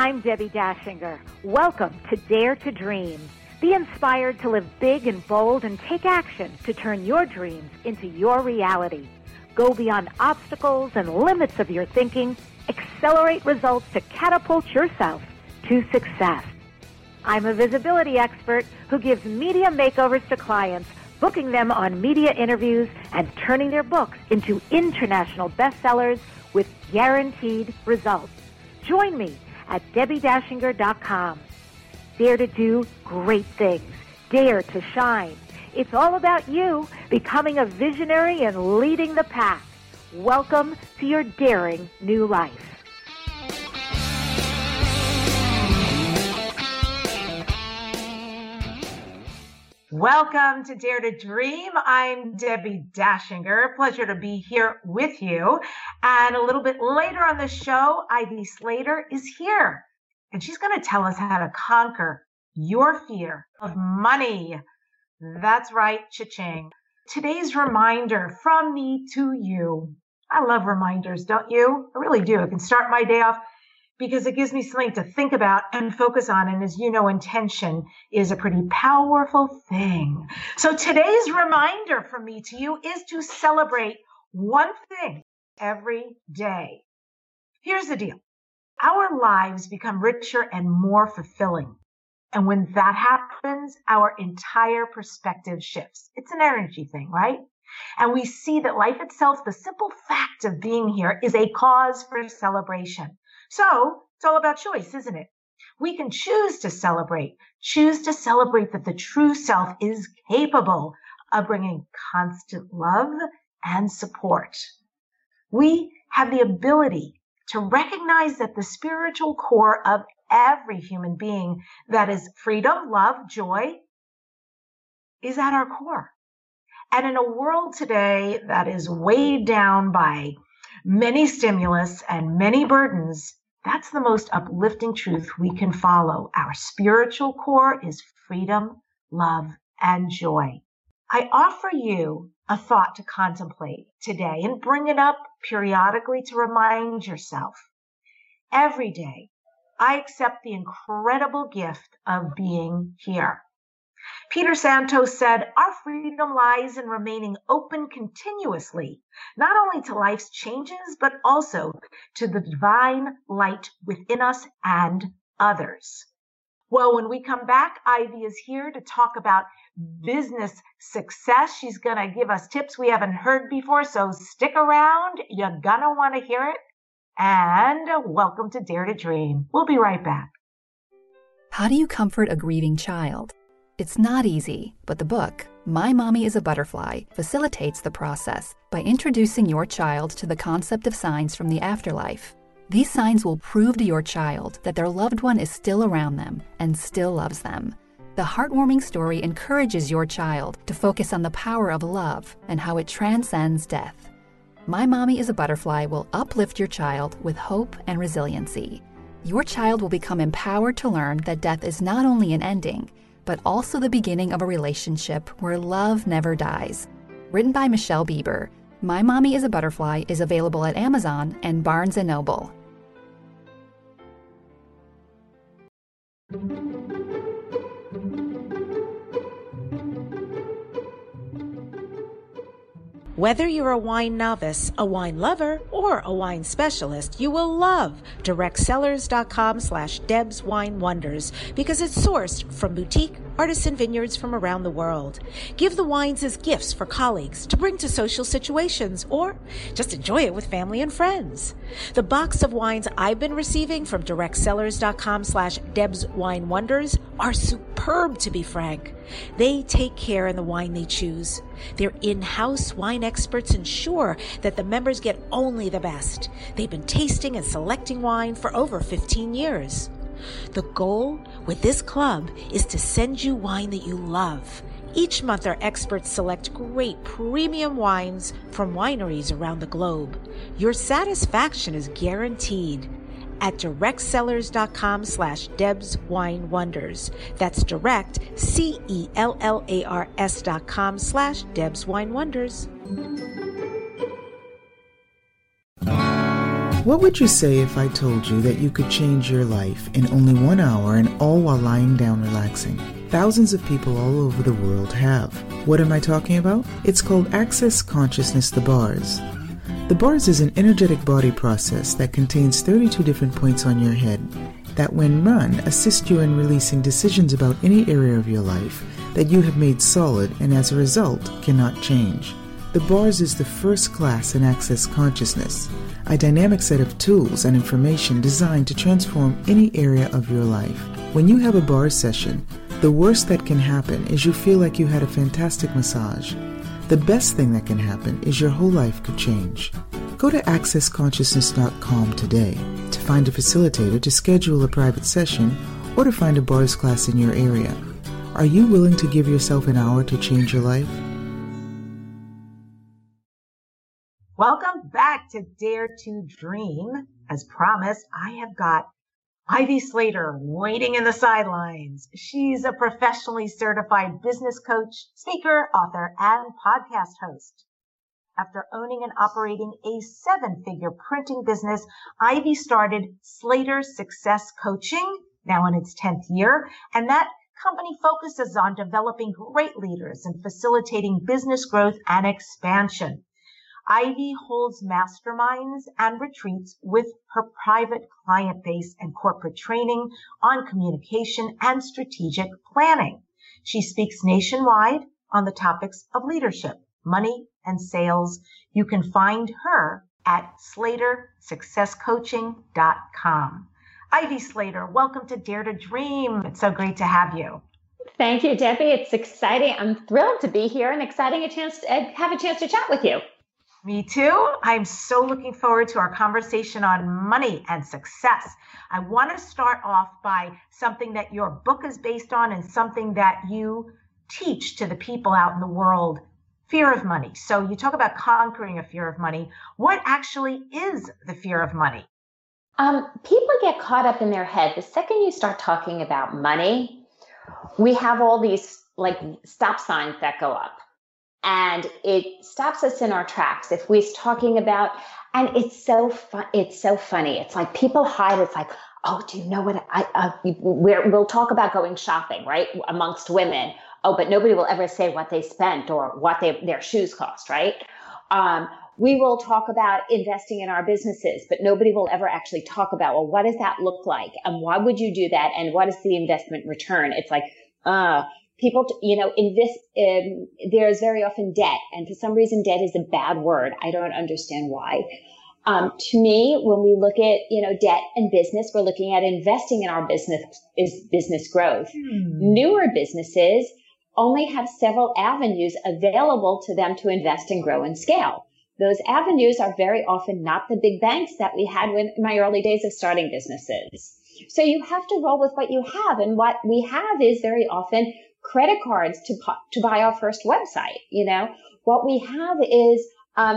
I'm Debbie Dashinger. Welcome to Dare to Dream. Be inspired to live big and bold and take action to turn your dreams into your reality. Go beyond obstacles and limits of your thinking. Accelerate results to catapult yourself to success. I'm a visibility expert who gives media makeovers to clients, booking them on media interviews and turning their books into international bestsellers with guaranteed results. Join me at DebbieDashinger.com. Dare to do great things. Dare to shine. It's all about you becoming a visionary and leading the pack. Welcome to your daring new life. Welcome to Dare to Dream. I'm Debbie Dashinger. Pleasure to be here with you. And a little bit later on the show, Ivy Slater is here. And she's going to tell us how to conquer your fear of money. That's right, cha-ching. Today's reminder from me to you. I love reminders, don't you? I really do. I can start my day off because it gives me something to think about and focus on. And as you know, intention is a pretty powerful thing. So today's reminder from me to you is to celebrate one thing every day. Here's the deal. Our lives become richer and more fulfilling. And when that happens, our entire perspective shifts. It's an energy thing, right? And we see that life itself, the simple fact of being here, is a cause for celebration. So it's all about choice, isn't it? We can choose to celebrate that the true self is capable of bringing constant love and support. We have the ability to recognize that the spiritual core of every human being, that is freedom, love, joy, is at our core. And in a world today that is weighed down by many stimulus and many burdens, that's the most uplifting truth we can follow. Our spiritual core is freedom, love, and joy. I offer you a thought to contemplate today and bring it up periodically to remind yourself. Every day, I accept the incredible gift of being here. Peter Santos said, our freedom lies in remaining open continuously, not only to life's changes, but also to the divine light within us and others. Well, when we come back, Ivy is here to talk about business success. She's going to give us tips we haven't heard before, so stick around. You're going to want to hear it. And welcome to Dare to Dream. We'll be right back. How do you comfort a grieving child? It's not easy, but the book, My Mommy is a Butterfly, facilitates the process by introducing your child to the concept of signs from the afterlife. These signs will prove to your child that their loved one is still around them and still loves them. The heartwarming story encourages your child to focus on the power of love and how it transcends death. My Mommy is a Butterfly will uplift your child with hope and resiliency. Your child will become empowered to learn that death is not only an ending, but also the beginning of a relationship where love never dies. Written by Michelle Bieber, My Mommy is a Butterfly is available at Amazon and Barnes & Noble. Whether you're a wine novice, a wine lover, or a wine specialist, you will love directsellers.com/DebsWineWonders because it's sourced from boutique artisan vineyards from around the world. Give the wines as gifts for colleagues to bring to social situations or just enjoy it with family and friends. The box of wines I've been receiving from directsellers.com/DebsWineWonders are superb, to be frank. They take care in the wine they choose. Their in-house wine experts ensure that the members get only the best. They've been tasting and selecting wine for over 15 years. The goal with this club is to send you wine that you love. Each month, our experts select great premium wines from wineries around the globe. Your satisfaction is guaranteed at directsellers.com/DebsWineWonders. That's direct, CELLARS.com/DebsWineWonders. What would you say if I told you that you could change your life in only 1 hour and all while lying down relaxing? Thousands of people all over the world have. What am I talking about? It's called Access Consciousness, the bars. The bars is an energetic body process that contains 32 different points on your head that, when run, assist you in releasing decisions about any area of your life that you have made solid and as a result cannot change. The bars is the first class in Access Consciousness, a dynamic set of tools and information designed to transform any area of your life. When you have a bar session, the worst that can happen is you feel like you had a fantastic massage. The best thing that can happen is your whole life could change. Go to accessconsciousness.com today to find a facilitator to schedule a private session or to find a bars class in your area. Are you willing to give yourself an hour to change your life? Welcome back to Dare to Dream. As promised, I have got Ivy Slater waiting in the sidelines. She's a professionally certified business coach, speaker, author, and podcast host. After owning and operating a 7-figure printing business, Ivy started Slater Success Coaching, now in its 10th year, and that company focuses on developing great leaders and facilitating business growth and expansion. Ivy holds masterminds and retreats with her private client base and corporate training on communication and strategic planning. She speaks nationwide on the topics of leadership, money, and sales. You can find her at SlaterSuccessCoaching.com. Ivy Slater, welcome to Dare to Dream. It's so great to have you. Thank you, Debbie. It's exciting. I'm thrilled to be here and have a chance to chat with you. Me too. I'm so looking forward to our conversation on money and success. I want to start off by something that your book is based on and something that you teach to the people out in the world, fear of money. So you talk about conquering a fear of money. What actually is the fear of money? People get caught up in their head. The second you start talking about money, we have all these like stop signs that go up. And it stops us in our tracks. If we're talking about, and it's so funny. It's like people hide. It's like, oh, do you know what we'll talk about going shopping, right? Amongst women. Oh, but nobody will ever say what they spent or what their shoes cost, right? We will talk about investing in our businesses, but nobody will ever actually talk about, well, what does that look like? And why would you do that? And what is the investment return? It's like, people, invest, there's very often debt. And for some reason, debt is a bad word. I don't understand why. To me, when we look at, debt and business, we're looking at investing in our business growth. Newer businesses only have several avenues available to them to invest and grow and scale. Those avenues are very often not the big banks that we had in my early days of starting businesses. So you have to roll with what you have. And what we have is very often credit cards to buy our first website. What we have is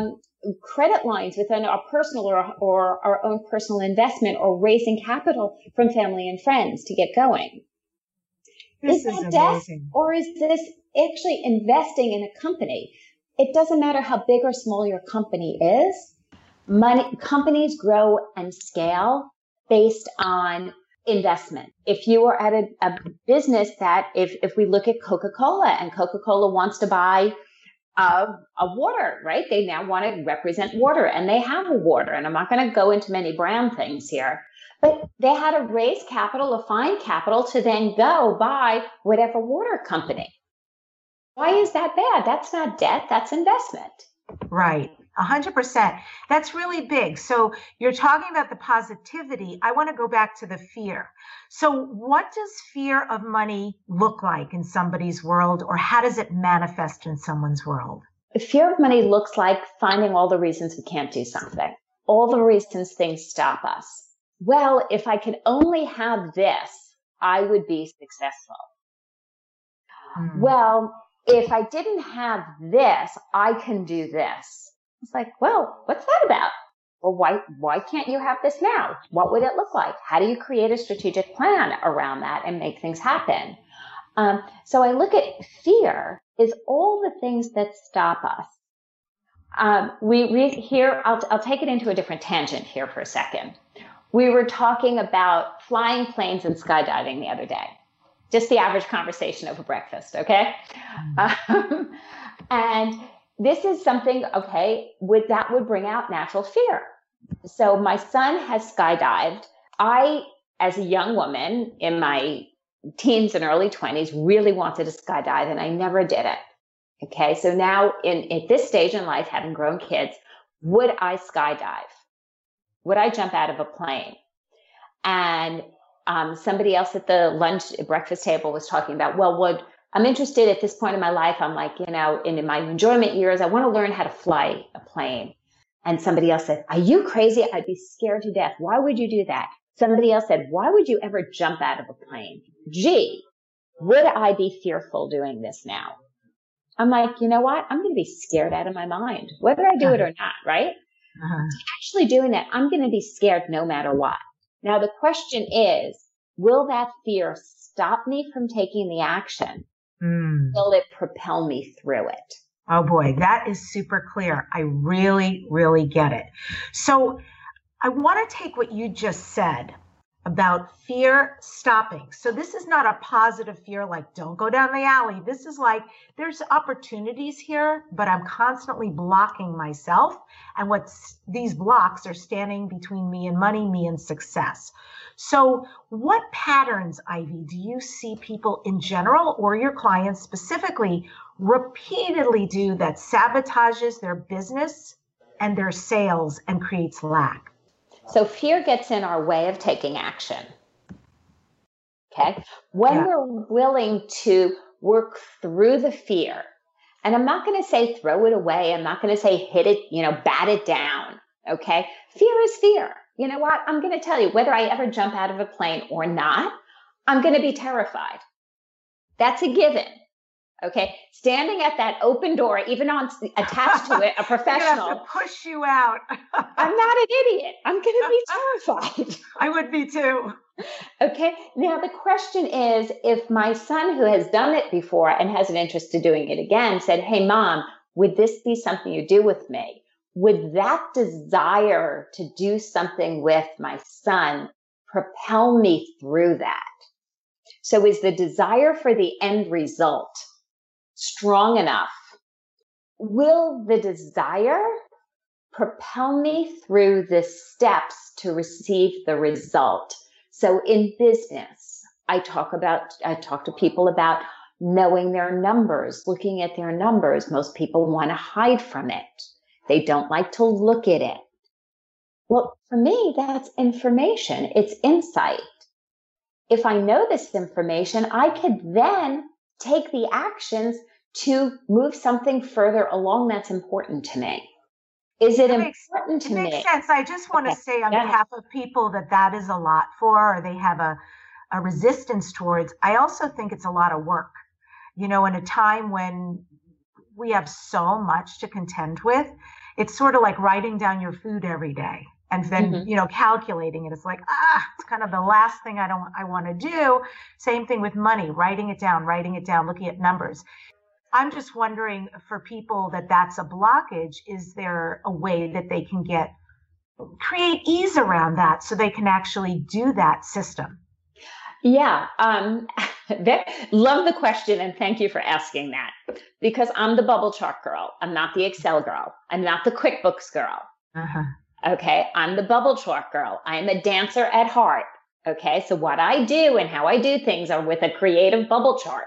credit lines within our personal or our own personal investment, or raising capital from family and friends to get going. Is that debt, or is this actually investing in a company? It doesn't matter how big or small your company is. Companies grow and scale based on investment. If you are at a business that, if we look at Coca-Cola, and Coca-Cola wants to buy a water, right? They now want to represent water, and they have a water. And I'm not going to go into many brand things here, but they had to raise capital, to find capital to then go buy whatever water company. Why is that bad? That's not debt. That's investment. Right. 100%. That's really big. So you're talking about the positivity. I want to go back to the fear. So what does fear of money look like in somebody's world, or how does it manifest in someone's world? The fear of money looks like finding all the reasons we can't do something, all the reasons things stop us. Well, if I could only have this, I would be successful. Well, if I didn't have this, I can do this. It's like, well, what's that about? Well, why can't you have this now? What would it look like? How do you create a strategic plan around that and make things happen? So I look at fear is all the things that stop us. I'll take it into a different tangent here for a second. We were talking about flying planes and skydiving the other day. Just the average conversation over breakfast, okay? And this is something, okay, that would bring out natural fear. So my son has skydived. I, as a young woman in my teens and early 20s, really wanted to skydive, and I never did it. Okay, so now at this stage in life, having grown kids, would I skydive? Would I jump out of a plane? And somebody else at the breakfast table was talking about, I'm interested at this point in my life. I'm like, in my enjoyment years, I want to learn how to fly a plane. And somebody else said, are you crazy? I'd be scared to death. Why would you do that? Somebody else said, why would you ever jump out of a plane? Gee, would I be fearful doing this now? I'm like, you know what? I'm going to be scared out of my mind, whether I do it or not, right? Actually doing that, I'm going to be scared no matter what. Now, the question is, will that fear stop me from taking the action? Will it propel me through it? Oh boy, that is super clear. I really, really get it. So I want to take what you just said about fear stopping. So this is not a positive fear, like don't go down the alley. This is like, there's opportunities here, but I'm constantly blocking myself. And these blocks are standing between me and money, me and success. So what patterns, Ivy, do you see people in general or your clients specifically repeatedly do that sabotages their business and their sales and creates lack? So fear gets in our way of taking action. Okay. When we're willing to work through the fear, and I'm not going to say throw it away. I'm not going to say hit it, bat it down. Okay. Fear is fear. You know what? I'm going to tell you, whether I ever jump out of a plane or not, I'm going to be terrified. That's a given. Okay. Standing at that open door, even attached to it, a professional. Have to push you out. I'm not an idiot. I'm going to be terrified. I would be too. Okay. Now the question is, if my son, who has done it before and has an interest in doing it again, said, hey, Mom, would this be something you do with me? Would that desire to do something with my son propel me through that? So is the desire for the end result strong enough? Will the desire propel me through the steps to receive the result? So in business, I talk to people about knowing their numbers, looking at their numbers. Most people want to hide from it. They don't like to look at it. Well, for me, that's information. It's insight. If I know this information, I could then take the actions to move something further along that's important to me. Is it important to me? It makes sense. I just want to say on behalf of people that is a lot for, or they have a resistance towards. I also think it's a lot of work. In a time when we have so much to contend with, it's sort of like writing down your food every day. And then, calculating it. It's like, it's kind of the last thing I want to do. Same thing with money, writing it down, looking at numbers. I'm just wondering for people that's a blockage, is there a way that they can create ease around that so they can actually do that system? Yeah. Love the question. And thank you for asking that, because I'm the bubble chart girl. I'm not the Excel girl. I'm not the QuickBooks girl. Okay. I'm the bubble chart girl. I'm a dancer at heart. Okay. So what I do and how I do things are with a creative bubble chart.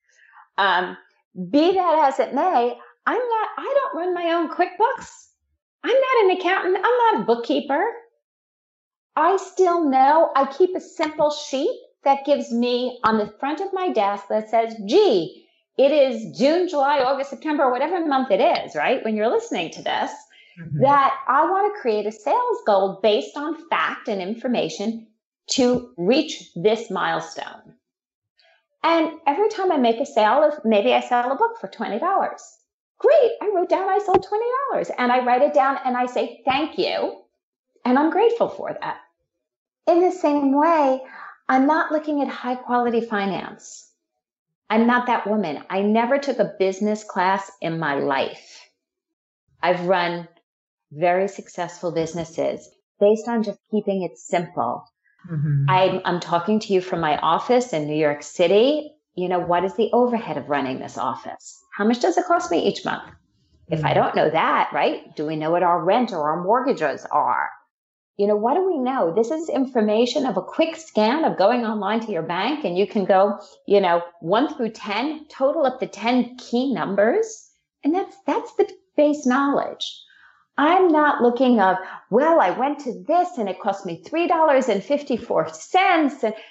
Be that as it may, I don't run my own QuickBooks. I'm not an accountant. I'm not a bookkeeper. I still know I keep a simple sheet that gives me on the front of my desk that says, gee, it is June, July, August, September, whatever month it is, right? When you're listening to this, that I want to create a sales goal based on fact and information to reach this milestone. And every time I make a sale, maybe I sell a book for $20. Great. I wrote down I sold $20 and I write it down and I say, thank you. And I'm grateful for that. In the same way, I'm not looking at high quality finance. I'm not that woman. I never took a business class in my life. I've run very successful businesses based on just keeping it simple. Mm-hmm. I'm talking to you from my office in New York City. You know, what is the overhead of running this office? How much does it cost me each month? If I don't know that, right? Do we know what our rent or our mortgages are? You know, what do we know? This is information of a quick scan of going online to your bank, and you can go, 1 through 10, total up the 10 key numbers. And that's the base knowledge. I'm not looking of, well, I went to this and it cost me $3.54. And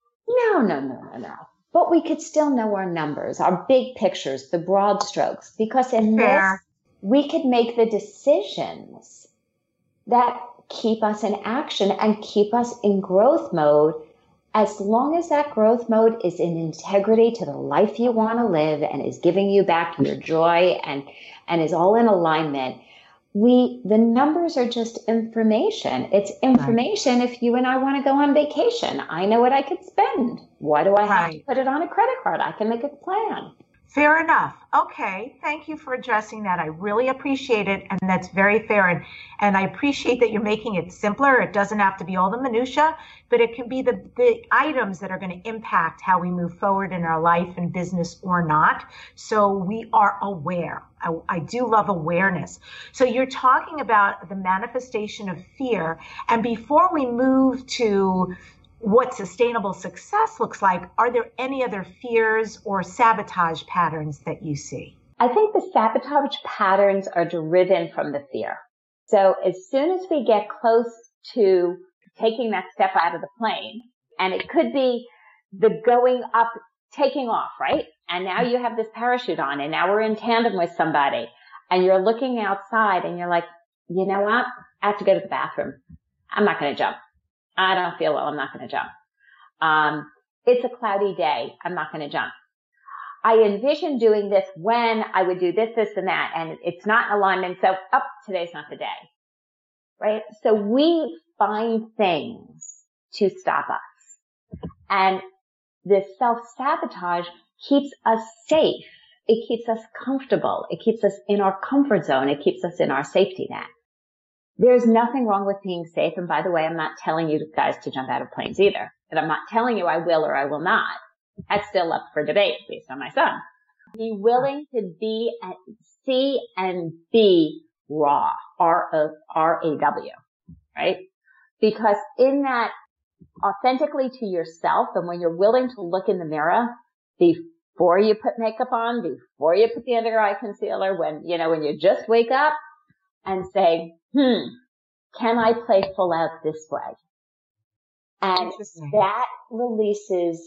no. But we could still know our numbers, our big pictures, the broad strokes, because in this, we could make the decisions that keep us in action and keep us in growth mode. As long as that growth mode is in integrity to the life you want to live and is giving you back your joy and is all in alignment, the numbers are just information. It's information. Right. If you and I want to go on vacation, I know what I could spend. Why do I have to put it on a credit card? I can make a plan. Fair enough. Okay. Thank you for addressing that. I really appreciate it. And that's very fair. And I appreciate that you're making it simpler. It doesn't have to be all the minutia, but it can be the items that are going to impact how we move forward in our life and business or not. So we are aware. I do love awareness. So you're talking about the manifestation of fear. And before we move to what sustainable success looks like, are there any other fears or sabotage patterns that you see? I think the sabotage patterns are driven from the fear. So as soon as we get close to taking that step out of the plane, and it could be the going up, taking off, right? And now you have this parachute on, and now we're in tandem with somebody, and you're looking outside and you're like, you know what? I have to go to the bathroom. I'm not going to jump. I don't feel well. I'm not going to jump. It's a cloudy day. I'm not going to jump. I envision doing this when I would do this, and that, and it's not in alignment. So, today's not the day, right? So we find things to stop us. And this self-sabotage keeps us safe. It keeps us comfortable. It keeps us in our comfort zone. It keeps us in our safety net. There's nothing wrong with being safe. And by the way, I'm not telling you guys to jump out of planes either. And I'm not telling you I will or I will not. That's still up for debate based on my son. Be willing to be and see and be raw, R-A-W, right? Because in that authentically to yourself, and when you're willing to look in the mirror before you put makeup on, before you put the under eye concealer, when you just wake up and say, can I play full out this way? And that releases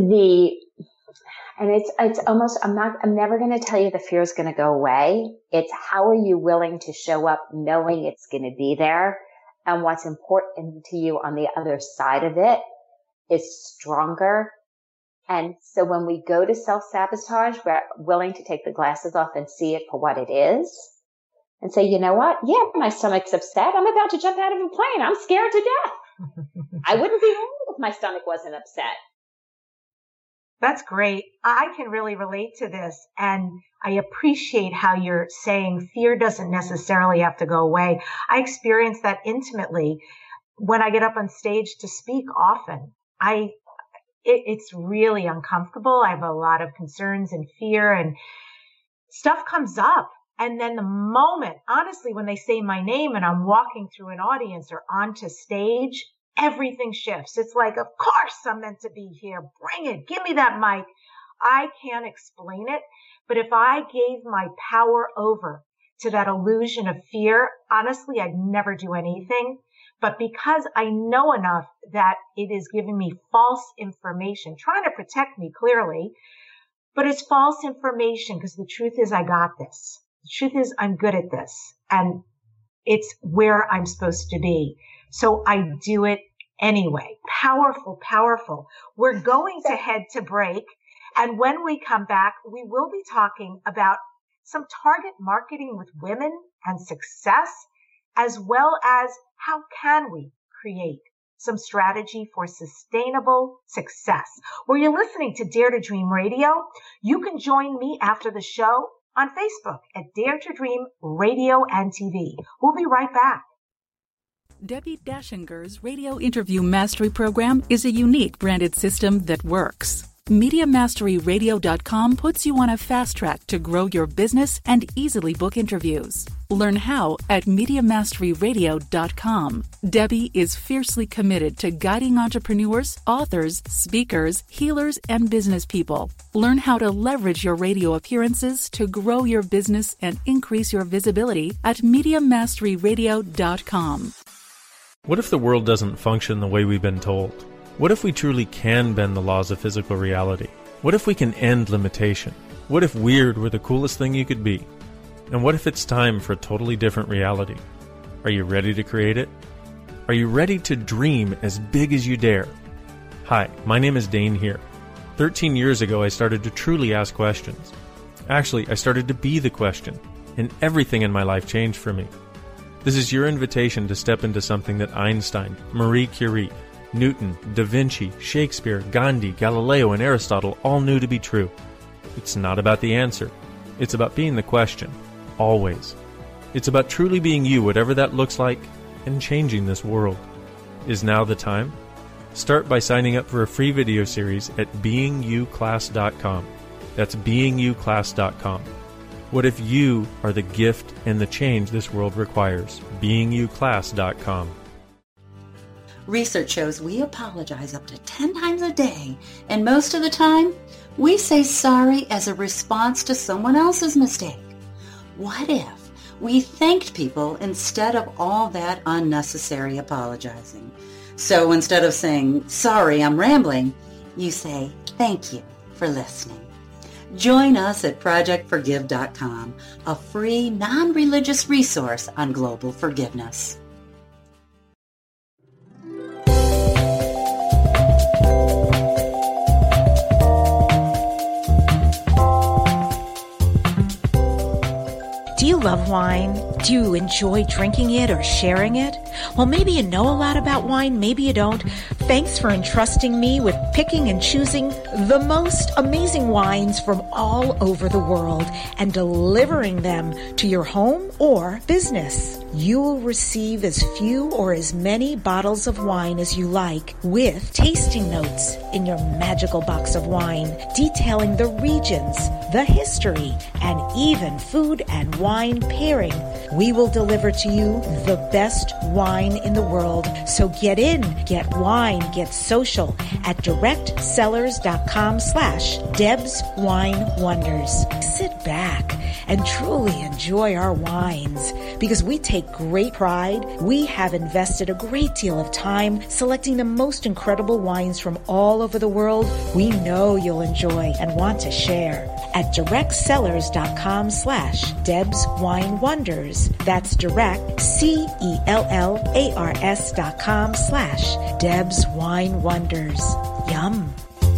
and it's almost, I'm never going to tell you the fear is going to go away. It's how are you willing to show up knowing it's going to be there, and what's important to you on the other side of it is stronger. And so when we go to self-sabotage, we're willing to take the glasses off and see it for what it is and say, you know what? Yeah, my stomach's upset. I'm about to jump out of a plane. I'm scared to death. I wouldn't be wrong if my stomach wasn't upset. That's great. I can really relate to this, and I appreciate how you're saying fear doesn't necessarily have to go away. I experience that intimately when I get up on stage to speak often. It's really uncomfortable. I have a lot of concerns and fear, and stuff comes up. And then the moment, honestly, when they say my name and I'm walking through an audience or onto stage, everything shifts. It's like, of course I'm meant to be here. Bring it. Give me that mic. I can't explain it. But if I gave my power over to that illusion of fear, honestly, I'd never do anything. But because I know enough that it is giving me false information, trying to protect me clearly, but it's false information because the truth is I got this. The truth is I'm good at this, and it's where I'm supposed to be. So I do it anyway. Powerful, powerful. We're going to head to break. And when we come back, we will be talking about some target marketing with women and success, as well as how can we create some strategy for sustainable success. Where you're listening to Dare to Dream Radio, you can join me after the show on Facebook at Dare to Dream Radio and TV. We'll be right back. Debbie Dashinger's Radio Interview Mastery Program is a unique branded system that works. MediaMasteryRadio.com puts you on a fast track to grow your business and easily book interviews. Learn how at MediaMasteryRadio.com. Debbie is fiercely committed to guiding entrepreneurs, authors, speakers, healers, and business people. Learn how to leverage your radio appearances to grow your business and increase your visibility at MediaMasteryRadio.com. What if the world doesn't function the way we've been told? What if we truly can bend the laws of physical reality? What if we can end limitation? What if weird were the coolest thing you could be? And what if it's time for a totally different reality? Are you ready to create it? Are you ready to dream as big as you dare? Hi, my name is Dane here. 13 years ago, I started to truly ask questions. Actually, I started to be the question, and everything in my life changed for me. This is your invitation to step into something that Einstein, Marie Curie, Newton, Da Vinci, Shakespeare, Gandhi, Galileo, and Aristotle all knew to be true. It's not about the answer. It's about being the question. Always. It's about truly being you, whatever that looks like, and changing this world. Is now the time? Start by signing up for a free video series at beingyouclass.com. That's beingyouclass.com. What if you are the gift and the change this world requires? beingyouclass.com. Research shows we apologize up to 10 times a day, and most of the time, we say sorry as a response to someone else's mistake. What if we thanked people instead of all that unnecessary apologizing? So instead of saying, sorry, I'm rambling, you say, thank you for listening. Join us at ProjectForgive.com, a free, non-religious resource on global forgiveness. Do you love wine? Do you enjoy drinking it or sharing it? Well, maybe you know a lot about wine, maybe you don't. Thanks for entrusting me with picking and choosing the most amazing wines from all over the world and delivering them to your home or business. You will receive as few or as many bottles of wine as you like, with tasting notes in your magical box of wine detailing the regions, the history, and even food and wine pairing. We will deliver to you the best wine in the world. So get in, get wine, get social at directsellers.com/Deb's Wine Wonders. Sit back and truly enjoy our wines, because we take great pride. We have invested a great deal of time selecting the most incredible wines from all over the world we know you'll enjoy and want to share at directsellers.com/Deb's Wine Wonders. That's direct, CELLARS.com/Deb's Wine Wonders. Yum.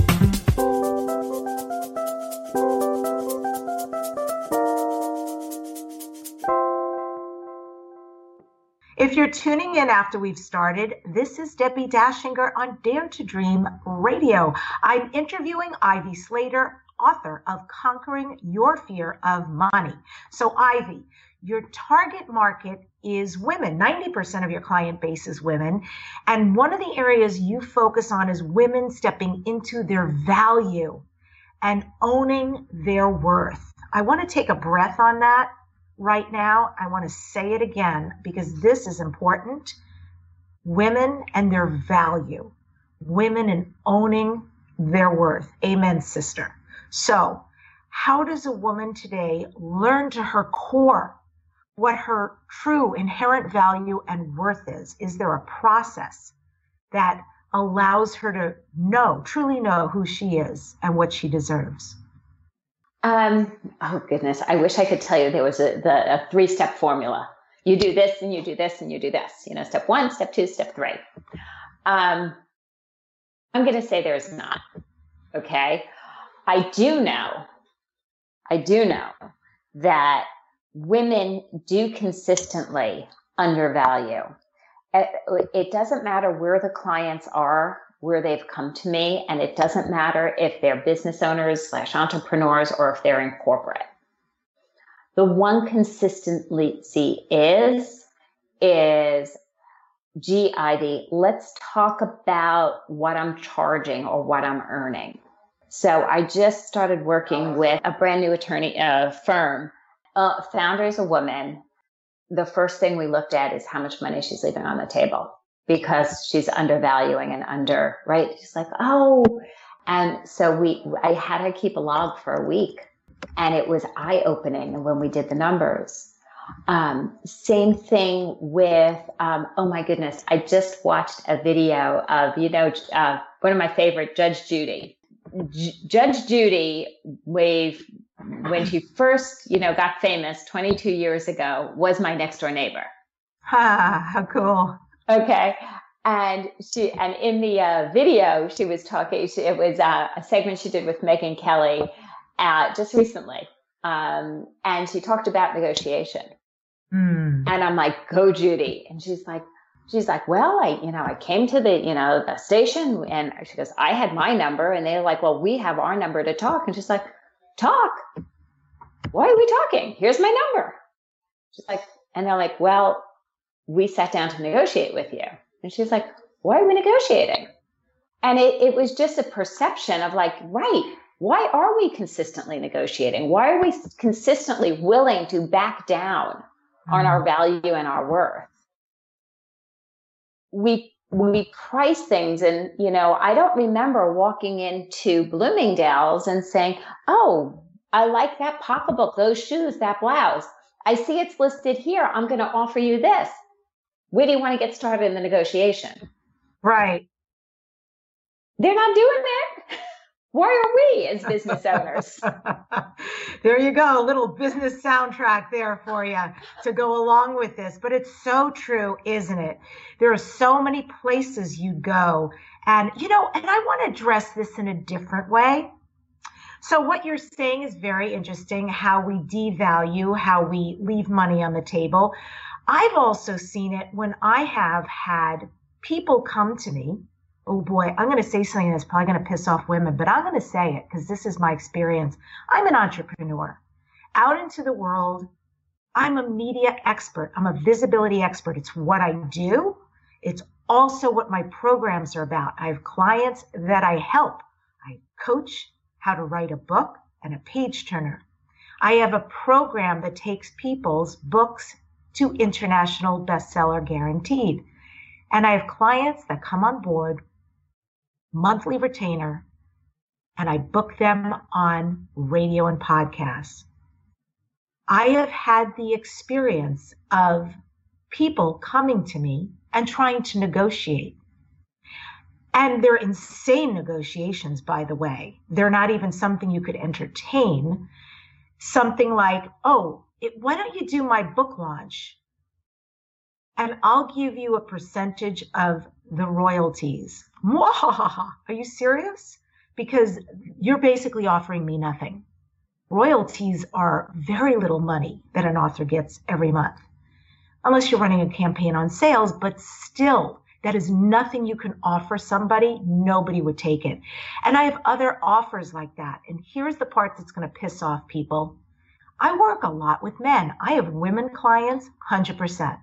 If you're tuning in after we've started, this is Debbie Dashinger on Dare to Dream Radio. I'm interviewing Ivy Slater, author of Conquering Your Fear of Money. So Ivy, your target market is women. 90% of your client base is women. And one of the areas you focus on is women stepping into their value and owning their worth. I want to take a breath on that right now. I want to say it again because this is important. Women and their value. Women and owning their worth. Amen, sister. So how does a woman today learn to her core what her true inherent value and worth is? Is there a process that allows her to truly know who she is and what she deserves? Oh goodness. I wish I could tell you there was a 3-step formula. You do this and you do this and you do this, step 1, step 2, step 3. I'm going to say there's not. Okay. I do know that women do consistently undervalue. It doesn't matter where the clients are, where they've come to me, and it doesn't matter if they're business owners / entrepreneurs or if they're in corporate. The one consistency is GID. Let's talk about what I'm charging or what I'm earning. So I just started working with a brand new attorney firm. Founder is a woman. The first thing we looked at is how much money she's leaving on the table because she's undervaluing and right? She's like, oh, and so I had her keep a log for a week, and it was eye-opening when we did the numbers. Same thing with, oh my goodness, I just watched a video of, one of my favorite, Judge Judy. Judge Judy, when she first, got famous 22 years ago, was my next door neighbor. How cool. Okay. And in the video, she was talking, it was a segment she did with Megyn Kelly just recently. And she talked about negotiation. And I'm like, go Judy. And she's like, well, I came to the station, and she goes, I had my number, and they're like, well, we have our number to talk. And she's like, talk? Why are we talking? Here's my number. She's like, and they're like, well, we sat down to negotiate with you. And she's like, why are we negotiating? And it was just a perception of like, right, why are we consistently negotiating? Why are we consistently willing to back down on our value and our worth? We price things, and, I don't remember walking into Bloomingdale's and saying, oh, I like that pocketbook, those shoes, that blouse. I see it's listed here. I'm going to offer you this. Where do you want to get started in the negotiation? Right. They're not doing that. Why are we as business owners? There you go. A little business soundtrack there for you to go along with this. But it's so true, isn't it? There are so many places you go. And, and I want to address this in a different way. So what you're saying is very interesting, how we devalue, how we leave money on the table. I've also seen it when I have had people come to me. Oh boy, I'm going to say something that's probably going to piss off women, but I'm going to say it because this is my experience. I'm an entrepreneur. Out into the world, I'm a media expert. I'm a visibility expert. It's what I do. It's also what my programs are about. I have clients that I help. I coach how to write a book and a page turner. I have a program that takes people's books to international bestseller guaranteed. And I have clients that come on board, monthly retainer, and I book them on radio and podcasts. I have had the experience of people coming to me and trying to negotiate. And they're insane negotiations, by the way. They're not even something you could entertain. Something like, oh, why don't you do my book launch? And I'll give you a percentage of the royalties. Are you serious? Because you're basically offering me nothing. Royalties are very little money that an author gets every month, unless you're running a campaign on sales, but still, that is nothing you can offer somebody. Nobody would take it. And I have other offers like that. And here's the part that's going to piss off people. I work a lot with men. I have women clients, 100%.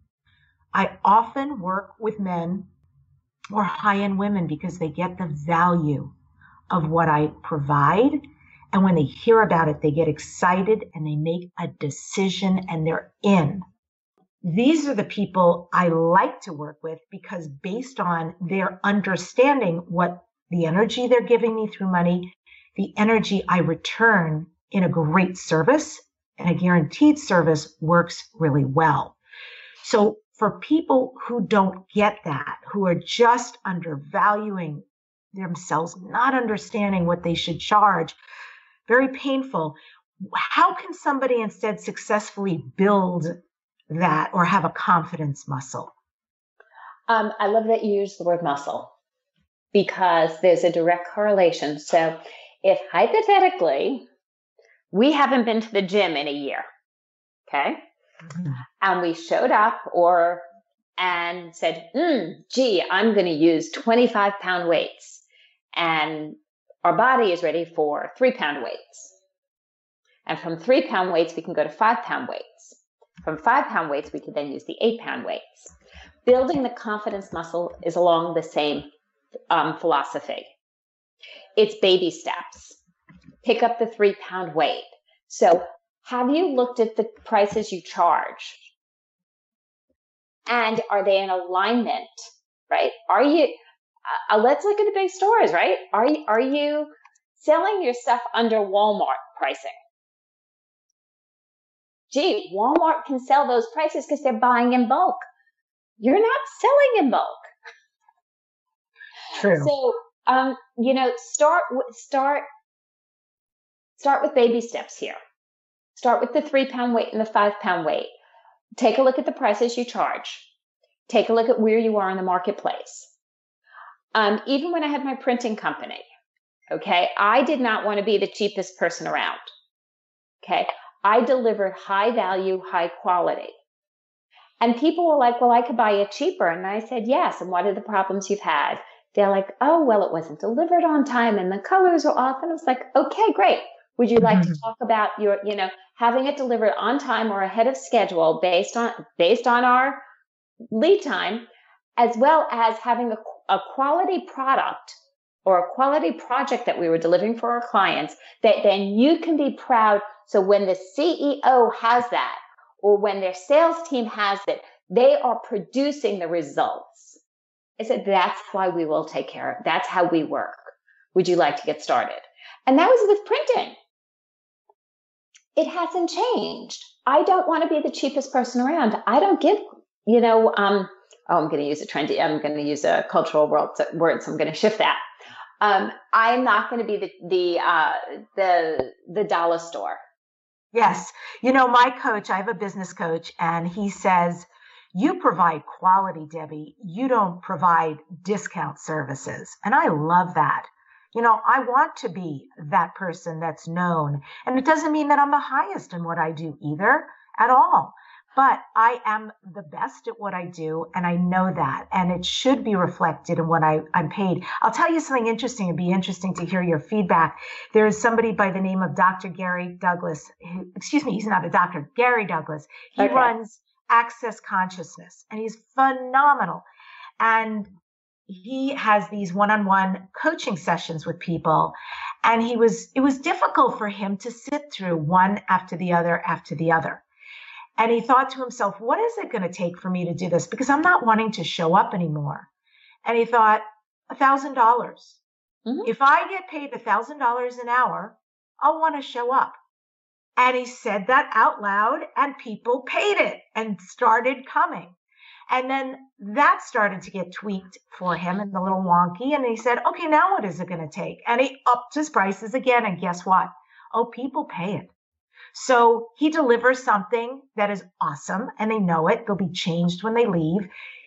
I often work with men or high-end women because they get the value of what I provide. And when they hear about it, they get excited and they make a decision and they're in. These are the people I like to work with because based on their understanding what the energy they're giving me through money, the energy I return in a great service, and a guaranteed service works really well. So for people who don't get that, who are just undervaluing themselves, not understanding what they should charge, very painful. How can somebody instead successfully build that or have a confidence muscle? I love that you use the word muscle because there's a direct correlation. So if hypothetically we haven't been to the gym in a year, okay, and we showed up and said, gee, I'm going to use 25-pound weights, and our body is ready for 3-pound weights. And from 3-pound weights, we can go to 5-pound weights. From 5-pound weights, we could then use the 8-pound weights. Building the confidence muscle is along the same philosophy. It's baby steps. Pick up the 3-pound weight. So have you looked at the prices you charge? And are they in alignment, right? Are you, let's look at the big stores, right? Are you selling your stuff under Walmart pricing? Gee, Walmart can sell those prices because they're buying in bulk. You're not selling in bulk. True. So, start with baby steps here. Start with the 3-pound weight and the 5-pound weight. Take a look at the prices you charge. Take a look at where you are in the marketplace. Even when I had my printing company, okay, I did not want to be the cheapest person around. Okay. I delivered high value, high quality. And people were like, well, I could buy it cheaper. And I said, yes. And what are the problems you've had? They're like, oh, well, it wasn't delivered on time and the colors were off. And I was like, okay, great. Would you like to talk about your, having it delivered on time or ahead of schedule based on our lead time, as well as having a quality product or a quality project that we were delivering for our clients that then you can be proud. So when the CEO has that, or when their sales team has it, they are producing the results. I said, that's why we will take care of it. That's how we work. Would you like to get started? And that was with printing. It hasn't changed. I don't want to be the cheapest person around. I don't give, I'm going to use I'm going to use a cultural word, so I'm going to shift that. I'm not going to be the dollar store. Yes. My coach, I have a business coach, and he says, you provide quality, Debbie. You don't provide discount services. And I love that. I want to be that person that's known. And it doesn't mean that I'm the highest in what I do either at all. But I am the best at what I do, and I know that. And it should be reflected in what I'm paid. I'll tell you something interesting. It'd be interesting to hear your feedback. There is somebody by the name of Dr. Gary Douglas. He's not a doctor, Gary Douglas. He runs Access Consciousness, and he's phenomenal. And he has these one-on-one coaching sessions with people. And it was difficult for him to sit through one after the other after the other. And he thought to himself, what is it going to take for me to do this? Because I'm not wanting to show up anymore. And he thought, $1,000. Mm-hmm. If I get paid $1,000 an hour, I'll want to show up. And he said that out loud, and people paid it and started coming. And then that started to get tweaked for him and a little wonky. And he said, okay, now what is it going to take? And he upped his prices again. And guess what? Oh, people pay it. So he delivers something that is awesome, and they know it. They'll be changed when they leave.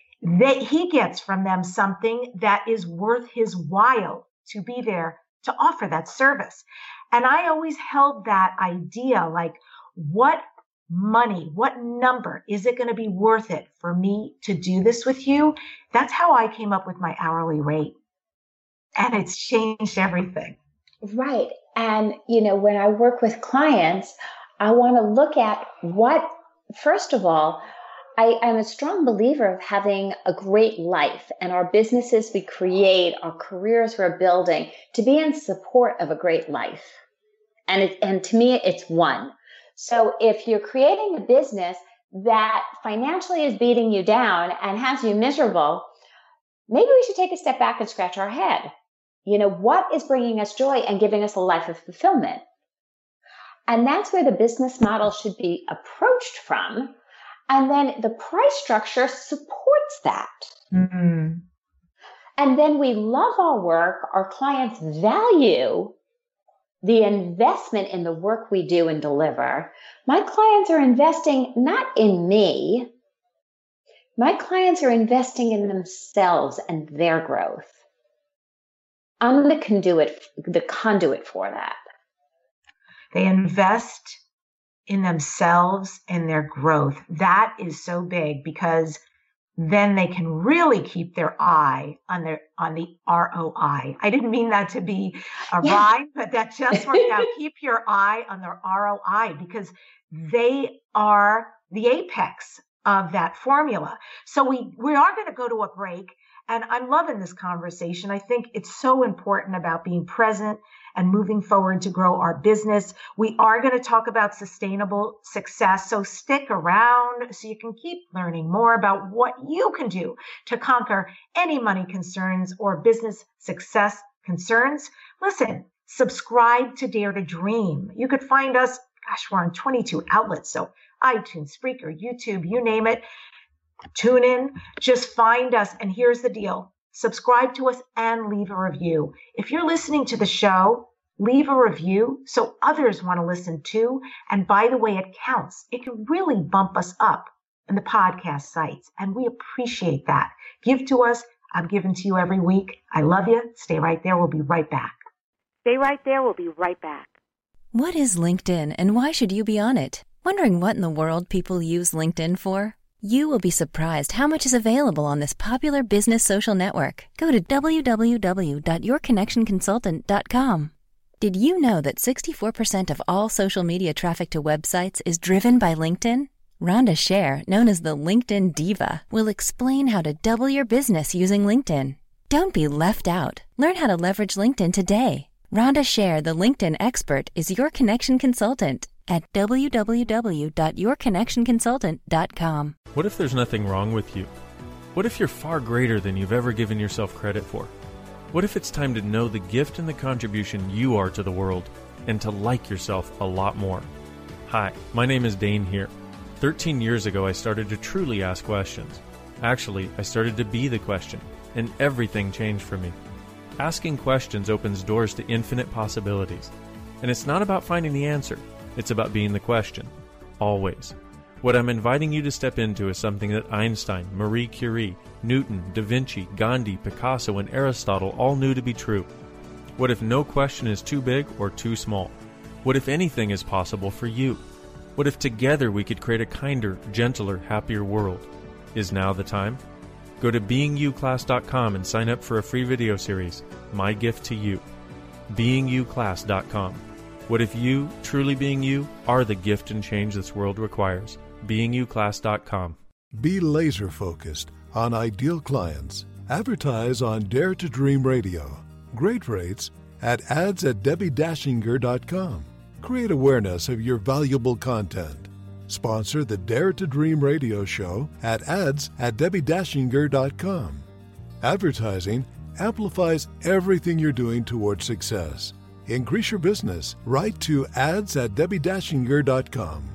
He gets from them something that is worth his while to be there to offer that service. And I always held that idea, like, what money, what number is it going to be worth it for me to do this with you? That's how I came up with my hourly rate. And it's changed everything. Right. And, when I work with clients, I want to look at first of all, I am a strong believer of having a great life, and our businesses we create, our careers we're building to be in support of a great life. And to me, it's one. So if you're creating a business that financially is beating you down and has you miserable, maybe we should take a step back and scratch our head. What is bringing us joy and giving us a life of fulfillment? And that's where the business model should be approached from. And then the price structure supports that. Mm-hmm. And then we love our work. Our clients value the investment in the work we do and deliver. My clients are investing not in me. My clients are investing in themselves and their growth. I'm the conduit for that. They invest in themselves and their growth. That is so big, because then they can really keep their eye on the ROI. I didn't mean that to be a rhyme, but that just worked out. Keep your eye on their ROI, because they are the apex of that formula. So we are going to go to a break, and I'm loving this conversation. I think it's so important about being present and moving forward to grow our business. We are going to talk about sustainable success. So stick around so you can keep learning more about what you can do to conquer any money concerns or business success concerns. Listen, subscribe to Dare to Dream. You could find us, we're on 22 outlets. So iTunes, Spreaker, YouTube, you name it. Tune in, just find us. And here's the deal. Subscribe to us and leave a review. If you're listening to the show, leave a review so others want to listen too. And by the way, it counts. It can really bump us up in the podcast sites, and we appreciate that. Give to us. I'm giving to you every week. I love you. Stay right there. We'll be right back. Stay right there. We'll be right back. What is LinkedIn, and why should you be on it? Wondering what in the world people use LinkedIn for? You will be surprised how much is available on this popular business social network. Go to www.yourconnectionconsultant.com. Did you know that 64% of all social media traffic to websites is driven by LinkedIn? Rhonda Scher, known as the LinkedIn Diva, will explain how to double your business using LinkedIn. Don't be left out. Learn how to leverage LinkedIn today. Rhonda Scher, the LinkedIn expert, is your connection consultant at www.yourconnectionconsultant.com. What if there's nothing wrong with you? What if you're far greater than you've ever given yourself credit for? What if it's time to know the gift and the contribution you are to the world and to like yourself a lot more? Hi, my name is Dane here. 13 years ago, I started to truly ask questions. Actually, I started to be the question, and everything changed for me. Asking questions opens doors to infinite possibilities. And it's not about finding the answer. It's about being the question. Always. What I'm inviting you to step into is something that Einstein, Marie Curie, Newton, Da Vinci, Gandhi, Picasso, and Aristotle all knew to be true. What if no question is too big or too small? What if anything is possible for you? What if together we could create a kinder, gentler, happier world? Is now the time? Go to beingyouclass.com and sign up for a free video series, My Gift to You. beingyouclass.com. What if you, truly being you, are the gift and change this world requires? beingyouclass.com. Be laser focused on ideal clients. Advertise on Dare to Dream Radio. Great rates at ads@debbie-dashinger.com. Create awareness of your valuable content. Sponsor the Dare to Dream radio show at ads@debbie-dashinger.com. Advertising amplifies everything you're doing towards success. Increase your business. Write to ads@debbie-dashinger.com.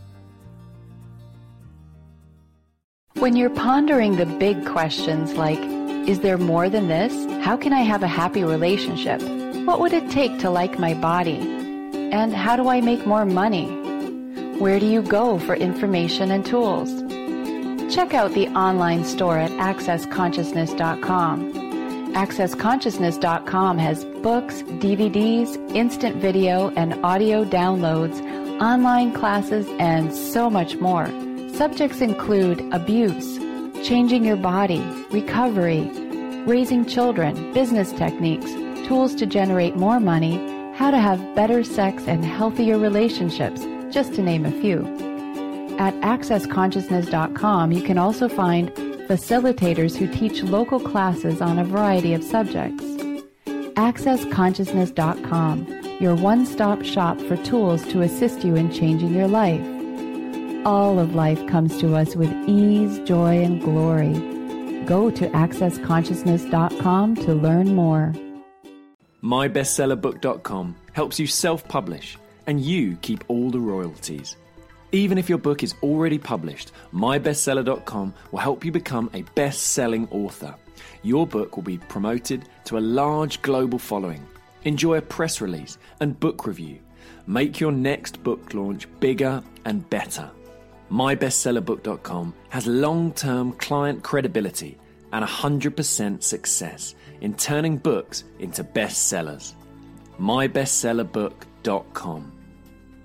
When you're pondering the big questions like, is there more than this? How can I have a happy relationship? What would it take to like my body? And how do I make more money? Where do you go for information and tools? Check out the online store at accessconsciousness.com. AccessConsciousness.com has books, DVDs, instant video and audio downloads, online classes, and so much more. Subjects include abuse, changing your body, recovery, raising children, business techniques, tools to generate more money, how to have better sex and healthier relationships, just to name a few. At AccessConsciousness.com, you can also find facilitators who teach local classes on a variety of subjects. AccessConsciousness.com, your one-stop shop for tools to assist you in changing your life. All of life comes to us with ease, joy, and glory. Go to AccessConsciousness.com to learn more. MyBestsellerBook.com helps you self-publish, and you keep all the royalties. Even if your book is already published, MyBestseller.com will help you become a best-selling author. Your book will be promoted to a large global following. Enjoy a press release and book review. Make your next book launch bigger and better. MyBestsellerBook.com has long-term client credibility and 100% success in turning books into bestsellers. MyBestsellerBook.com.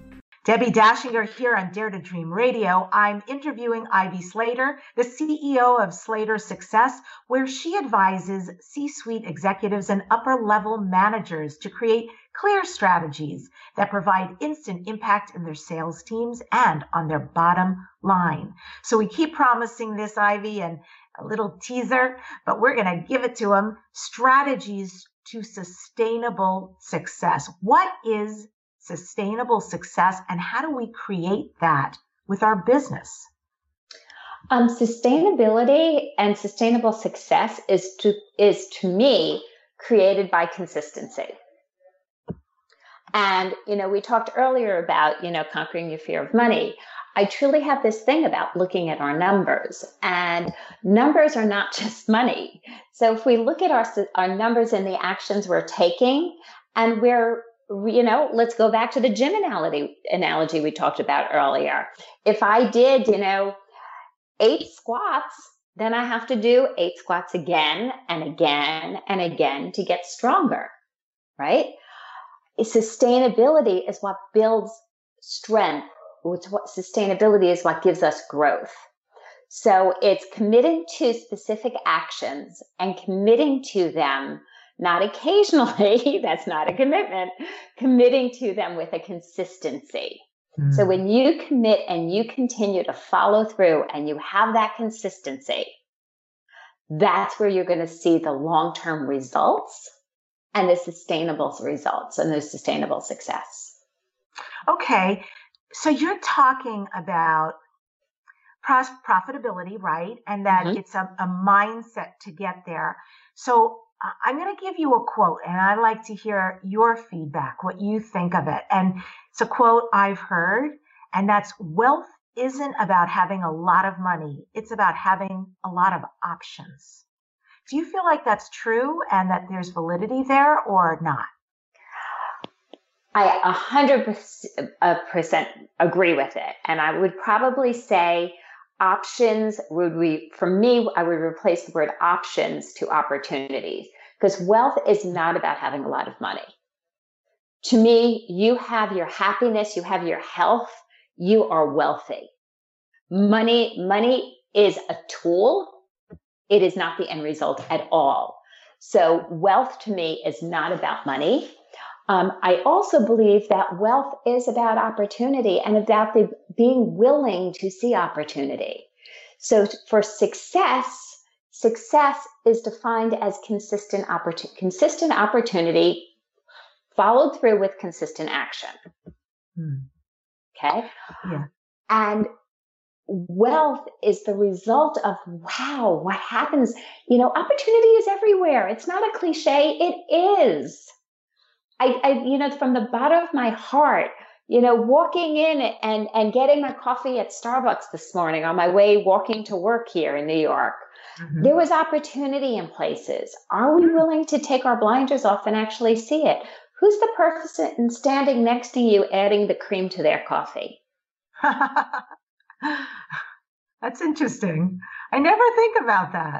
Debbie Dashinger here on Dare to Dream Radio. I'm interviewing Ivy Slater, the CEO of Slater Success, where she advises C-suite executives and upper-level managers to create clear strategies that provide instant impact in their sales teams and on their bottom line. So we keep promising this, Ivy, and a little teaser, but we're going to give it to them. Strategies to sustainable success. What is sustainable success, and how do we create that with our business? Sustainability and sustainable success is to me created by consistency. And, we talked earlier about, conquering your fear of money. I truly have this thing about looking at our numbers, and numbers are not just money. So if we look at our numbers and the actions we're taking, and let's go back to the gym analogy we talked about earlier. If I did, 8 squats, then I have to do 8 squats again and again and again to get stronger, right? Sustainability is what builds strength. Sustainability is what gives us growth. So it's committing to specific actions and committing to them, not occasionally, that's not a commitment, committing to them with a consistency. So when you commit and you continue to follow through and you have that consistency, that's where you're going to see the long-term results and the sustainable results and the sustainable success. Okay. So you're talking about profitability, right? And that it's a mindset to get there. So I'm going to give you a quote, and I'd like to hear your feedback, what you think of it. And it's a quote I've heard, and that's, wealth isn't about having a lot of money. It's about having a lot of options. Do you feel like that's true and that there's validity there or not? I 100% agree with it. And I would probably say options for me, I would replace the word options to opportunities, because wealth is not about having a lot of money. To me, you have your happiness, you have your health, you are wealthy. Money is a tool. It is not the end result at all. So wealth to me is not about money. I also believe that wealth is about opportunity and about being willing to see opportunity. So for success is defined as consistent opportunity followed through with consistent action. Okay? Yeah. And wealth is the result of, wow, what happens? Opportunity is everywhere. It's not a cliche. It is. I from the bottom of my heart, walking in and getting my coffee at Starbucks this morning on my way walking to work here in New York, there was opportunity in places. Are we willing to take our blinders off and actually see it? Who's the person standing next to you adding the cream to their coffee? That's interesting. I never think about that.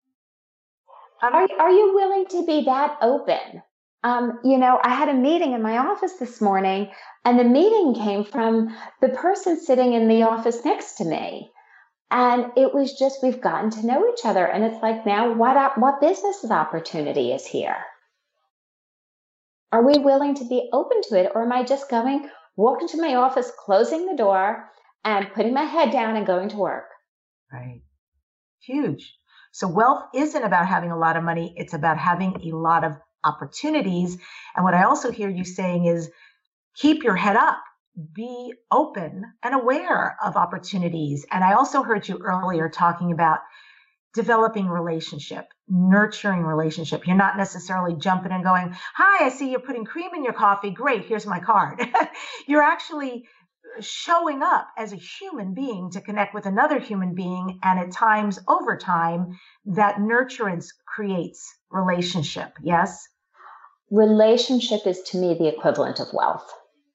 Are you willing to be that open? I had a meeting in my office this morning, and the meeting came from the person sitting in the office next to me. And it was just, we've gotten to know each other. And it's like, now what business opportunity is here? Are we willing to be open to it? Or am I just walking to my office, closing the door and putting my head down and going to work? Right. Huge. So wealth isn't about having a lot of money. It's about having a lot of opportunities. And what I also hear you saying is keep your head up, be open and aware of opportunities. And I also heard you earlier talking about developing relationship, nurturing relationship. You're not necessarily jumping and going, hi, I see you're putting cream in your coffee. Great. Here's my card. You're actually showing up as a human being to connect with another human being. And at times, over time, that nurturance creates relationship. Yes? Relationship is to me the equivalent of wealth.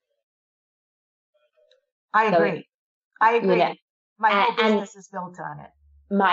I agree. My whole business is built on it.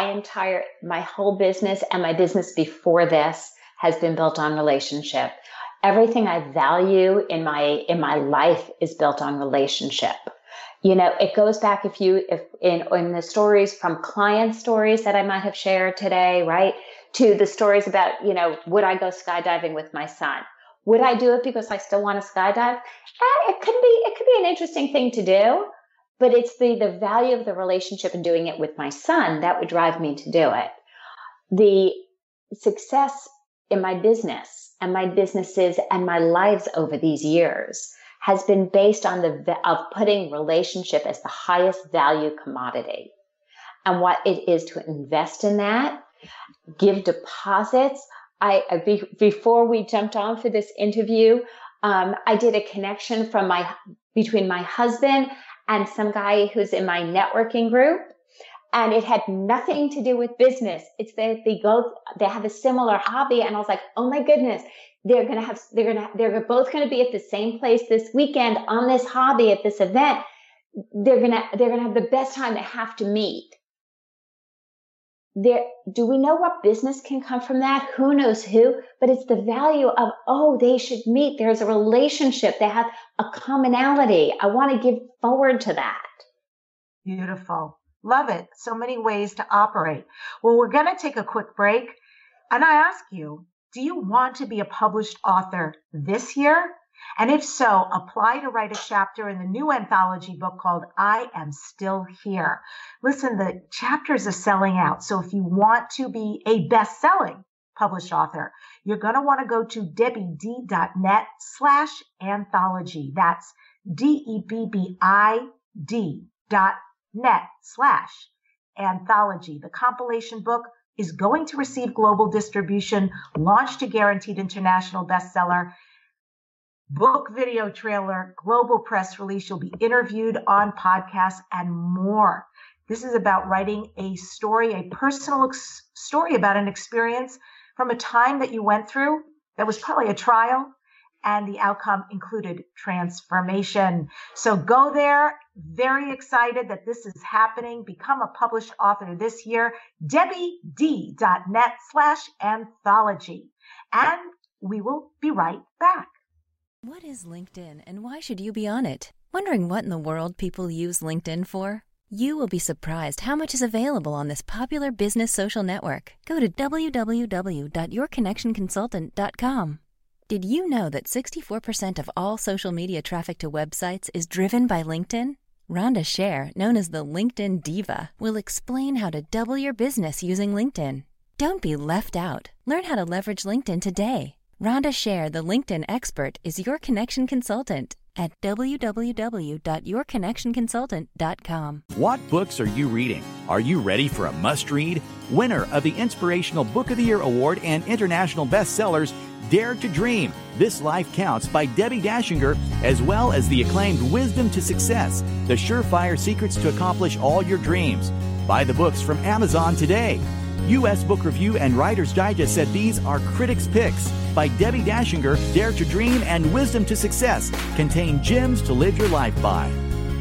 My whole business and my business before this has been built on relationship. Everything I value in my life is built on relationship. You know, it goes back if in the stories from client stories that I might have shared today, right? To the stories about, you know, would I go skydiving with my son? Would I do it because I still want to skydive? It could be an interesting thing to do, but it's the value of the relationship and doing it with my son that would drive me to do it. The success in my business and my businesses and my lives over these years has been based on of putting relationship as the highest value commodity, and what it is to invest in that, give deposits. Before we jumped on for this interview, I did a connection between my husband and some guy who's in my networking group, and it had nothing to do with business. It's that they have a similar hobby, and I was like, oh my goodness, they're both going to be at the same place this weekend on this hobby at this event. They're going to have the best time. They have to meet. Do we know what business can come from that? Who knows who? But it's the value of, they should meet. There's a relationship. They have a commonality. I want to give forward to that. Beautiful. Love it. So many ways to operate. Well, we're going to take a quick break. And I ask you, do you want to be a published author this year? And if so, apply to write a chapter in the new anthology book called I Am Still Here. Listen, the chapters are selling out. So if you want to be a best-selling published author, you're going to want to go to DebbieD.net/anthology. That's DEBBID.net/anthology. The compilation book is going to receive global distribution, launched to guaranteed international bestseller, book video trailer, global press release. You'll be interviewed on podcasts and more. This is about writing a story, a personal story about an experience from a time that you went through that was probably a trial, and the outcome included transformation. So go there. Very excited that this is happening. Become a published author this year. DebbieD.net/anthology. And we will be right back. What is LinkedIn and why should you be on it? Wondering what in the world people use LinkedIn for? You will be surprised how much is available on this popular business social network. Go to www.yourconnectionconsultant.com. Did you know that 64% of all social media traffic to websites is driven by LinkedIn? Rhonda Scher, known as the LinkedIn Diva, will explain how to double your business using LinkedIn. Don't be left out. Learn how to leverage LinkedIn today. Rhonda Scher, the LinkedIn expert, is your connection consultant at www.yourconnectionconsultant.com. What books are you reading? Are you ready for a must-read? Winner of the Inspirational Book of the Year Award and international bestsellers, Dare to Dream, This Life Counts by Debbie Dashinger, as well as the acclaimed Wisdom to Success, The Surefire Secrets to Accomplish All Your Dreams. Buy the books from Amazon today. U.S. Book Review and Writer's Digest said these are critics' picks. By Debbie Dashinger, Dare to Dream and Wisdom to Success contain gems to live your life by.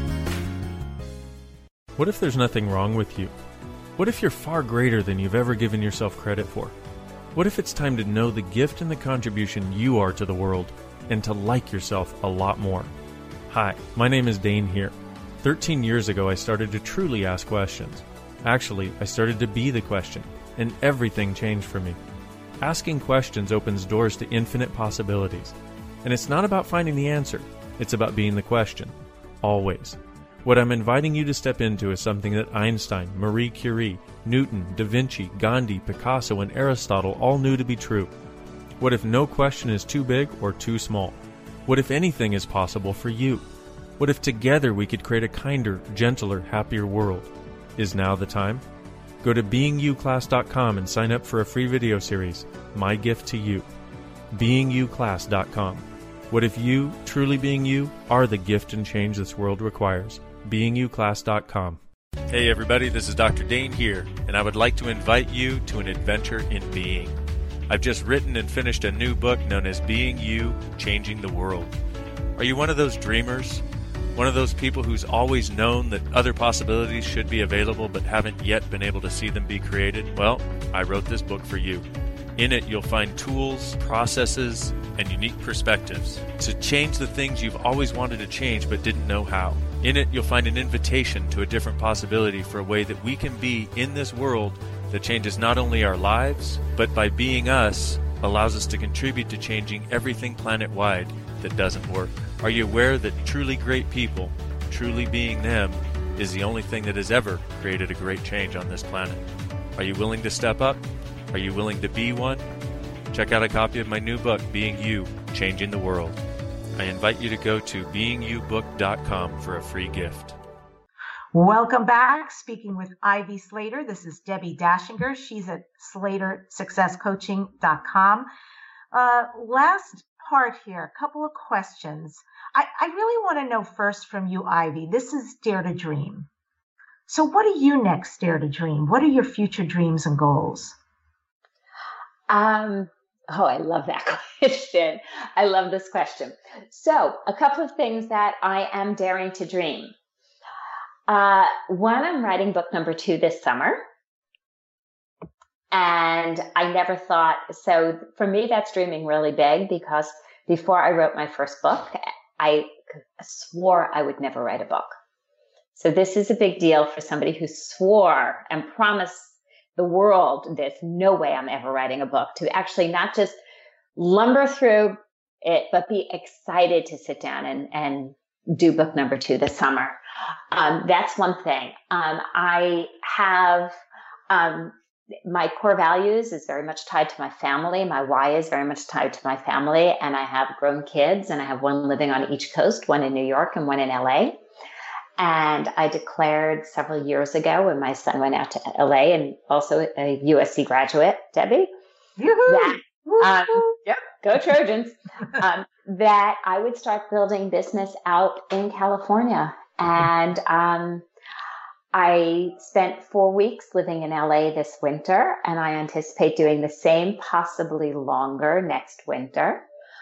What if there's nothing wrong with you? What if you're far greater than you've ever given yourself credit for? What if it's time to know the gift and the contribution you are to the world and to like yourself a lot more? Hi, my name is Dane here. 13 years ago, I started to truly ask questions. Actually, I started to be the question, and everything changed for me. Asking questions opens doors to infinite possibilities. And it's not about finding the answer, it's about being the question. Always. What I'm inviting you to step into is something that Einstein, Marie Curie, Newton, Da Vinci, Gandhi, Picasso, and Aristotle all knew to be true. What if no question is too big or too small? What if anything is possible for you? What if together we could create a kinder, gentler, happier world? Is now the time? Go to beingyouclass.com and sign up for a free video series, My Gift to You. beingyouclass.com. What if you, truly being you, are the gift and change this world requires? beingyouclass.com. Hey everybody, this is Dr. Dane here, and I would like to invite you to an adventure in being. I've just written and finished a new book known as Being You, Changing the World. Are you one of those dreamers? One of those people who's always known that other possibilities should be available but haven't yet been able to see them be created? Well, I wrote this book for you. In it, you'll find tools, processes, and unique perspectives to change the things you've always wanted to change but didn't know how. In it, you'll find an invitation to a different possibility for a way that we can be in this world that changes not only our lives, but by being us, allows us to contribute to changing everything planet-wide that doesn't work. Are you aware that truly great people, truly being them, is the only thing that has ever created a great change on this planet? Are you willing to step up? Are you willing to be one? Check out a copy of my new book, Being You, Changing the World. I invite you to go to beingyoubook.com for a free gift. Welcome back. Speaking with Ivy Slater. This is Debbie Dashinger. She's at SlaterSuccessCoaching.com. Last part here, a couple of questions. I really want to know first from you, Ivy. This is Dare to Dream. So what are you next, Dare to Dream? What are your future dreams and goals? I love that question. I love this question. So a couple of things that I am daring to dream. One, I'm writing book number 2 this summer. And I never thought, so for me, that's dreaming really big, because before I wrote my first book, I swore I would never write a book. So this is a big deal for somebody who swore and promised the world there's no way I'm ever writing a book, to actually not just lumber through it, but be excited to sit down and do book number 2 this summer. That's one thing. I have, my core values is very much tied to my family. My why is very much tied to my family. And I have grown kids, and I have one living on each coast, one in New York and one in LA. And I declared several years ago, when my son went out to LA, and also a USC graduate, Debbie, that, go Trojans, that I would start building business out in California. And I spent 4 weeks living in LA this winter, and I anticipate doing the same, possibly longer, next winter,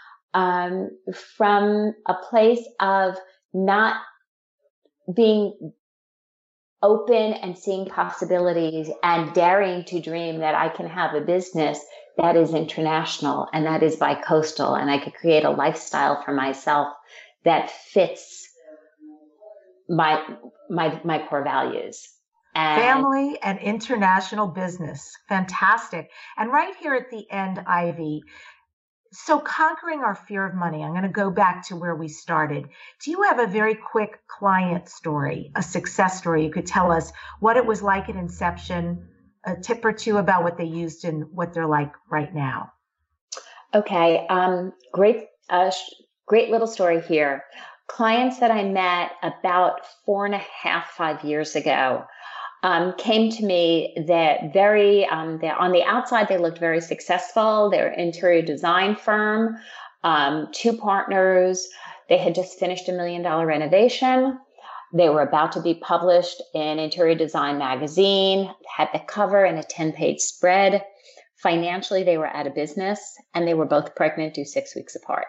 from a place of not being open and seeing possibilities and daring to dream that I can have a business that is international and that is bi-coastal, and I could create a lifestyle for myself that fits my core values. And family and international business. Fantastic. And right here at the end, Ivy, so conquering our fear of money, I'm going to go back to where we started. Do you have a very quick client story, a success story? You could tell us what it was like at inception, a tip or two about what they used and what they're like right now. Okay. Great little story here. Clients that I met about 4.5-5 years ago came to me that they're on the outside, they looked very successful. They're an interior design firm, 2 partners. They had just finished $1 million renovation. They were about to be published in Interior Design magazine, had the cover and a 10-page spread. Financially, they were out of business, and they were both pregnant, due 6 weeks apart.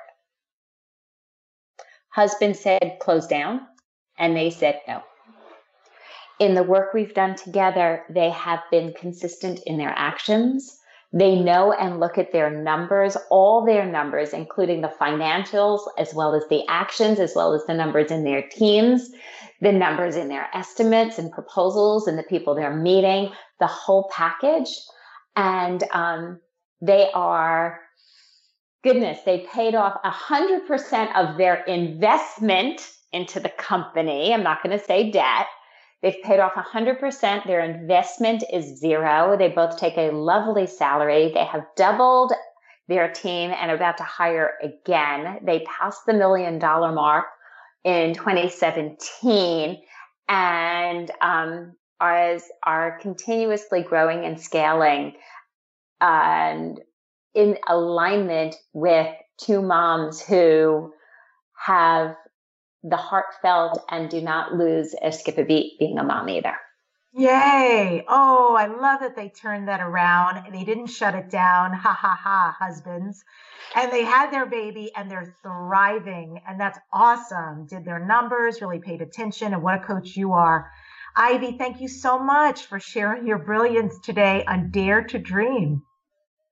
Husband said, close down, and they said no. In the work we've done together, they have been consistent in their actions. They know and look at their numbers, all their numbers, including the financials, as well as the actions, as well as the numbers in their teams, the numbers in their estimates and proposals and the people they're meeting, the whole package. And they are, goodness, they paid off 100% of their investment into the company. I'm not going to say debt. They've paid off 100%. Their investment is 0. They both take a lovely salary. They have doubled their team and are about to hire again. They passed the $1 million mark in 2017 and are continuously growing and scaling and in alignment with 2 moms who have the heartfelt and do not lose or skip a beat being a mom either. Yay. Oh, I love that they turned that around. They didn't shut it down. Ha, ha, ha, husbands. And they had their baby and they're thriving. And that's awesome. Did their numbers, really paid attention. And what a coach you are. Ivy, thank you so much for sharing your brilliance today on Dare to Dream.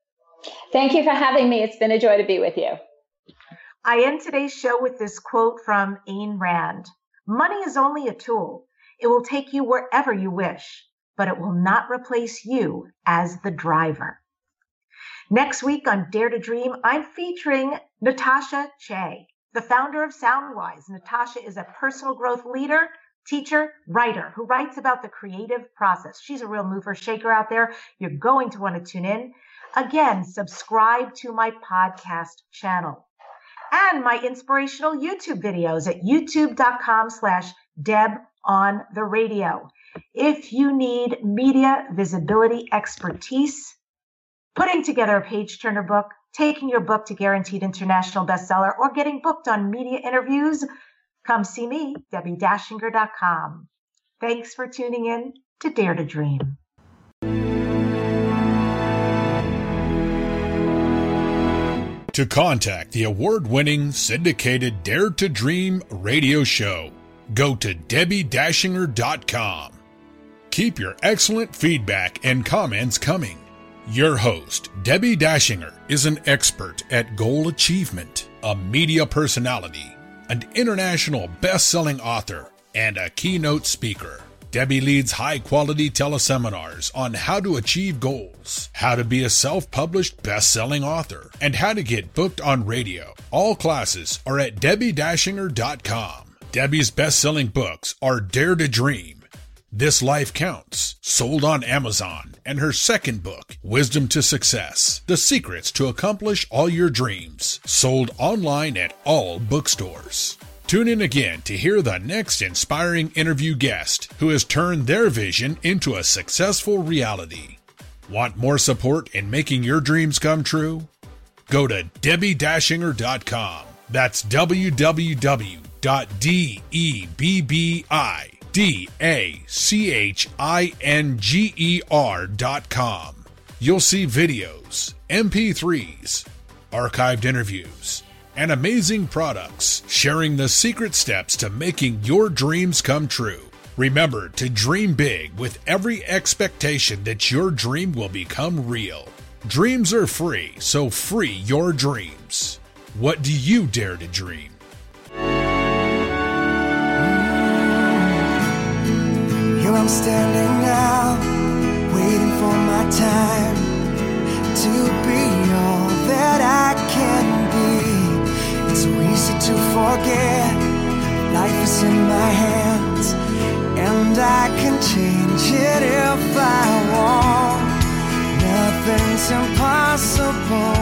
Thank you for having me. It's been a joy to be with you. I end today's show with this quote from Ayn Rand. Money is only a tool. It will take you wherever you wish, but it will not replace you as the driver. Next week on Dare to Dream, I'm featuring Natasha Che, the founder of Soundwise. Natasha is a personal growth leader, teacher, writer who writes about the creative process. She's a real mover shaker out there. You're going to want to tune in. Again, subscribe to my podcast channel and my inspirational YouTube videos at youtube.com/DebOnTheRadio. If you need media visibility expertise, putting together a page-turner book, taking your book to guaranteed international bestseller, or getting booked on media interviews, come see me, DebbieDashinger.com. Thanks for tuning in to Dare to Dream. To contact the award-winning syndicated Dare to Dream radio show, go to DebbieDashinger.com. Keep your excellent feedback and comments coming. Your host, Debbie Dashinger, is an expert at goal achievement, a media personality, an international best-selling author, and a keynote speaker. Debbie leads high-quality teleseminars on how to achieve goals, how to be a self-published best-selling author, and how to get booked on radio. All classes are at DebbieDashinger.com. Debbie's best-selling books are Dare to Dream, This Life Counts, sold on Amazon, and her second book, Wisdom to Success, The Secrets to Accomplish All Your Dreams, sold online at all bookstores. Tune in again to hear the next inspiring interview guest who has turned their vision into a successful reality. Want more support in making your dreams come true? Go to DebbieDashinger.com. That's www.DebbieDashinger.com. You'll see videos, MP3s, archived interviews, and amazing products sharing the secret steps to making your dreams come true. Remember to dream big with every expectation that your dream will become real. Dreams are free, so free your dreams. What do you dare to dream? Here I'm standing now, waiting for my time to be all that I can be. It's so easy to forget, life is in my hands, and I can change it if I want. Nothing's impossible